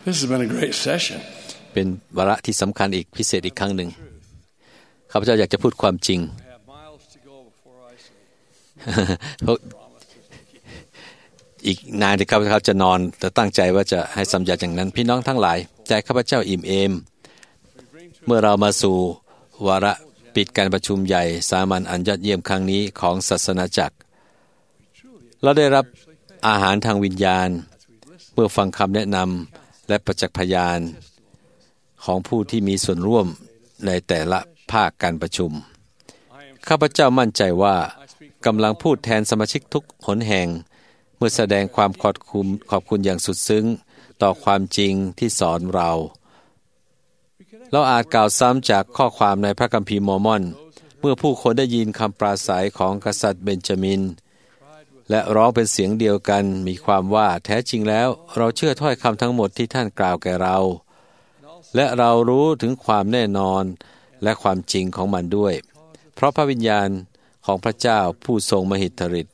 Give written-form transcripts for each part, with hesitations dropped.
This has been a great session. เป็นวาระที่สำคัญอีกพิเศษอีกครั้งหนึ่งข้าพเจ้าอยากจะพูดความจริง อีกนานที่ข้าพเจ้าจะนอนแต่ตั้งใจว่าจะให้สัญญาอย่างนั้นพี่น้องทั้งหลายใจข้าพเจ้าอิ่มเอมเมื่อเรามาสู่วาระปิดการประชุมใหญ่สามัญอันยอดเยี่ยมครั้งนี้ของศาสนาจักรเราได้รับอาหารทางวิญญาณเมื่อฟังคำแนะนำและประจักษ์พยานของผู้ที่มีส่วนร่วมในแต่ละภาคการประชุมข้าพเจ้ามั่นใจว่ากำลังพูดแทนสมาชิกทุกหนแห่งเมื่อแสดงความขอบคุณอย่างสุดซึ้งต่อความจริงที่สอนเราอาจกล่าวซ้ำจากข้อความในพระคัมภีร์มอร์มอนเมื่อผู้คนได้ยินคำปราศัยของกษัตริย์เบนจามินและร้องเป็นเสียงเดียวกันมีความว่าแท้จริงแล้วเราเชื่อถ้อยคำทั้งหมดที่ท่านกล่าวแก่เราและเรารู้ถึงความแน่นอนและความจริงของมันด้วยเพราะพระวิญญาณของพระเจ้าผู้ทรงมหิทธิฤทธิ์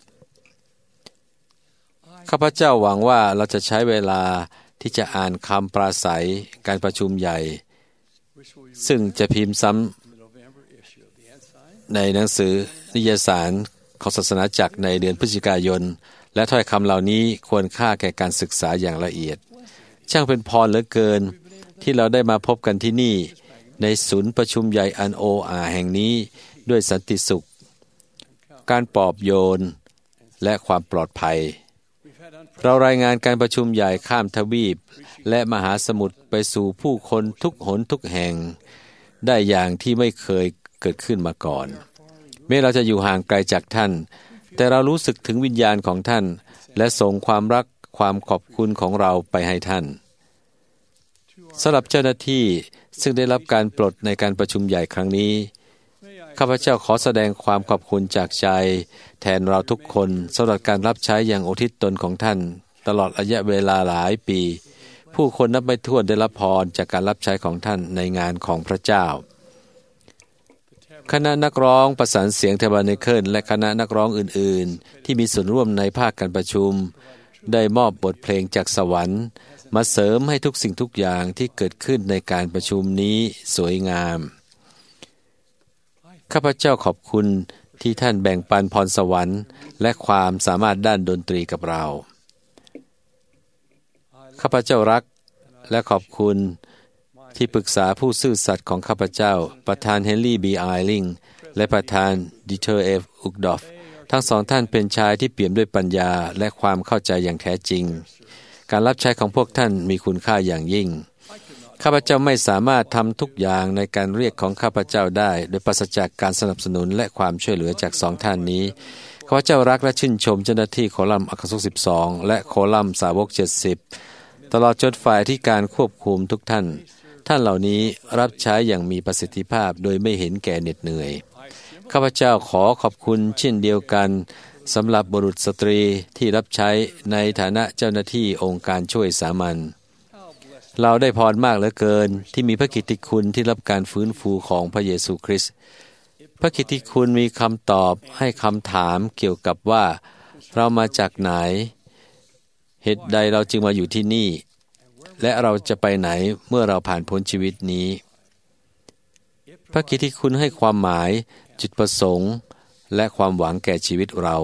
ข้าพเจ้าหวังว่าเราจะใช้เวลาที่จะอ่านคำปราศัยการประชุมใหญ่ซึ่งจะพิมพ์ซ้ำในหนังสือนิยสารของศาสนาจักรในเดือนพฤศจิกายนและถ้อยคำเหล่านี้ควรค่าแก่การศึกษาอย่างละเอียดช่างเป็นพรเหลือเกินที่เราได้มาพบกันที่นี่ในศูนย์ประชุมใหญ่อันโออาแห่งนี้ด้วยสันติสุขการปลอบโยนและความปลอดภัยเรารายงานการประชุมใหญ่ข้ามทวีปและมหาสมุทรไปสู่ผู้คนทุกหนทุกแห่งได้อย่างที่ไม่เคยเกิดขึ้นมาก่อนแม้เราจะอยู่ห่างไกลจากท่านแต่เรารู้สึกถึงวิญญาณของท่านและส่งความรักความขอบคุณของเราไปให้ท่านสำหรับเจ้าหน้าที่ซึ่งได้รับการปลดในการประชุมใหญ่ครั้งนี้ข้าพเจ้าขอแสดงความขอบคุณจากใจแทนเราทุกคนสำหรับการรับใช้อย่างอุทิศตนของท่านตลอดระยะเวลาหลายปีผู้คนนับไม่ถ้วนได้รับพรจากการรับใช้ของท่านในงานของพระเจ้าคณะนักร้องประสานเสียงเทเบเนเคิลและคณะนักร้องอื่นๆที่มีส่วนร่วมในภาคการประชุมได้มอบบทเพลงจากสวรรค์มาเสริมให้ทุกสิ่งทุกอย่างที่เกิดขึ้นในการประชุมนี้สวยงามข้าพเจ้าขอบคุณที่ท่านแบ่งปันพรสวรรค์และความสามารถด้านดนตรีกับเราข้าพเจ้ารักและขอบคุณที่ปรึกษาผู้ซื่อสัตย์ของข้าพเจ้าประธานเฮนรี่บีไอลิงและประธานดิเทอร์เอฟอุกดอฟทั้งสองท่านเป็นชายที่เปี่ยมด้วยปัญญาและความเข้าใจอย่างแท้จริงการรับใช้ของพวกท่านมีคุณค่าอย่างยิ่งข้าพเจ้าไม่สามารถทำทุกอย่างในการเรียกของข้าพเจ้าได้โดยปราศจากการสนับสนุนและความช่วยเหลือจากสองท่านนี้ข้าพเจ้ารักและชื่นชมเจ้าหน้าที่โคลัมอัครสุข12และโคลัมสาวก70ตลอดจนฝ่ายที่การควบคุมทุกท่านเหล่านี้รับใช้อย่างมีประสิทธิภาพโดยไม่เห็นแก่เหน็ดเหนื่อยข้าพเจ้าขอขอบคุณเช่นเดียวกันสำหรับบุรุษสตรีที่รับใช้ในฐานะเจ้าหน้าที่องค์การช่วยสามัญเราได้พรมากเหลือเกินที่มีพระกิตติคุณที่รับการฟื้นฟูของพระเยซูคริสต์พระกิตติคุณมีคำตอบให้คำถามเกี่ยวกับว่าเรามาจากไหนเหตุใดเราจึงมาอยู่ที่นี่และเราจะไปไหนเมื่อเราผ่านพ้นชีวิตนี้พระกิตติคุณให้ความหมายจุดประสงค์และความหวังแก่ชีวิตเรา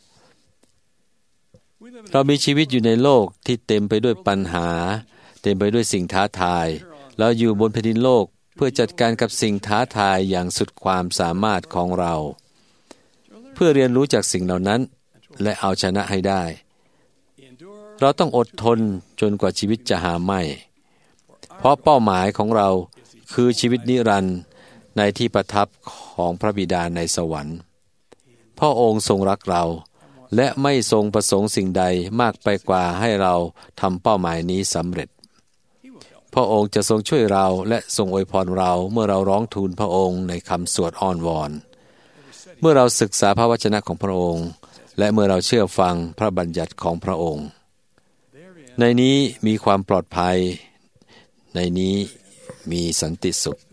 มีชีวิตอยู่ในโลกที่เต็มไปด้วยปัญหาเต็มไปด้วยสิ่งท้าทายเราอยู่บนแผ่นดินโลกเพื่อจัดการกับสิ่งท้าทายอย่างสุดความสามารถของเราเพื่อเรียนรู้จากสิ่งเหล่านั้นและเอาชนะให้ได้เราต้องอดทนจนกว่าชีวิตจะหาไม่เพราะเป้าหมายของเราคือชีวิตนิรันดร์ในที่ประทับของพระบิดาในสวรรค์พระองค์ทรงรักเราและไม่ทรงประสงค์สิ่งใดมากไปกว่าให้เราทำเป้าหมายนี้สำเร็จพระองค์จะทรงช่วยเราและทรงอวยพรเราเมื่อเราร้องทูลพระองค์ในคำสวดอ้อนวอนเมื่อเราศึกษาพระวจนะของพระองค์และเมื่อเราเชื่อฟังพระบัญญัติของพระองค์ในนี้มีความปลอดภัยในนี้มีสันติสุข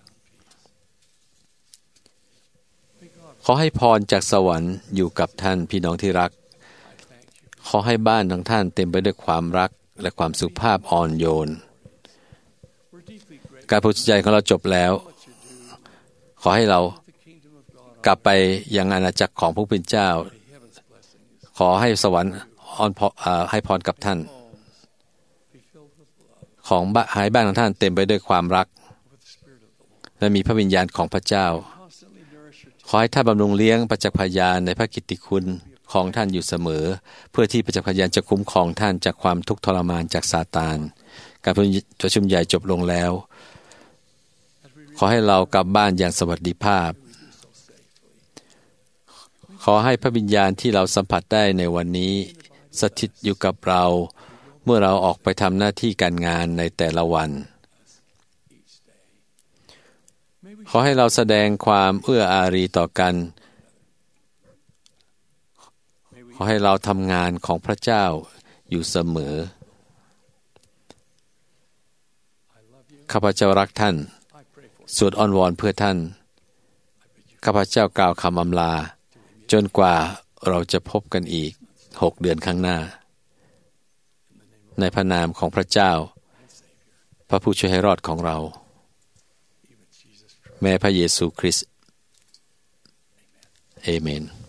ขอให้พรจากสวรรค์อยู่กับท่านพี่น้องที่รักขอให้บ้านของท่านเต็มไปด้วยความรักและความสุภาพอ่อนโยนการปฏิบัติของเราจบแล้วขอให้เรากลับไปยังอาณาจักรของพระผู้เป็นเจ้าขอให้สวรรค์ให้พรกับท่านของหายบ้านของท่านเต็มไปด้วยความรักและมีพระวิญญาณของพระเจ้าขอให้ท่านบำรุงเลี้ยงประจักษ์พยานในพระกิตติคุณของท่านอยู่เสมอเพื่อที่ประจักษ์พยานจะคุ้มครองท่านจากความทุกข์ทรมานจากซาตานการประชุมใหญ่จบลงแล้วขอให้เรากลับบ้านอย่างสวัสดิภาพขอให้พระวิญญาณที่เราสัมผัสได้ในวันนี้สถิตอยู่กับเราเมื่อเราออกไปทำหน้าที่การงานในแต่ละวันขอให้เราแสดงความเอื้ออารีต่อกันขอให้เราทำงานของพระเจ้าอยู่เสมอข้าพเจ้ารักท่านสวดอ้อนวอนเพื่อท่านข้าพเจ้ากล่าวคำอำลาจนกว่าเราจะพบกันอีก6 เดือนข้างหน้าในพระนามของพระเจ้าพระผู้ช่วยให้รอดของเราแม้พระเยซูคริสต์เอเมน